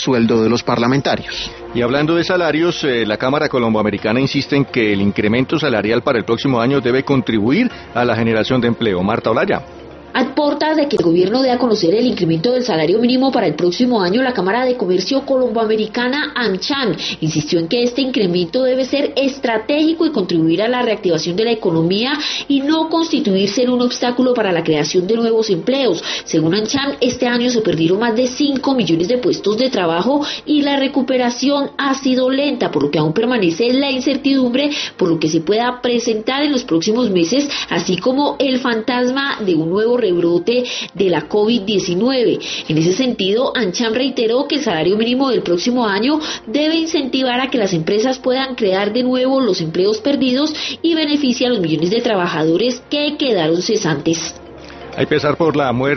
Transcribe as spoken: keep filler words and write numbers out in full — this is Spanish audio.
sueldo de los parlamentarios. Y hablando de salarios, eh, la Cámara Colomboamericana insiste en que el incremento salarial para el próximo año debe contribuir a la generación de empleo. Marta Olaya. A portas de que el gobierno dé a conocer el incremento del salario mínimo para el próximo año, la Cámara de Comercio Colomboamericana, AmCham, insistió en que este incremento debe ser estratégico y contribuir a la reactivación de la economía y no constituirse en un obstáculo para la creación de nuevos empleos. Según AmCham, este año se perdieron más de cinco millones de puestos de trabajo y la recuperación ha sido lenta, por lo que aún permanece la incertidumbre por lo que se pueda presentar en los próximos meses, así como el fantasma de un nuevo rebrote de la COVID diecinueve. En ese sentido, AmCham reiteró que el salario mínimo del próximo año debe incentivar a que las empresas puedan crear de nuevo los empleos perdidos y beneficia a los millones de trabajadores que quedaron cesantes. Hay pesar por la muerte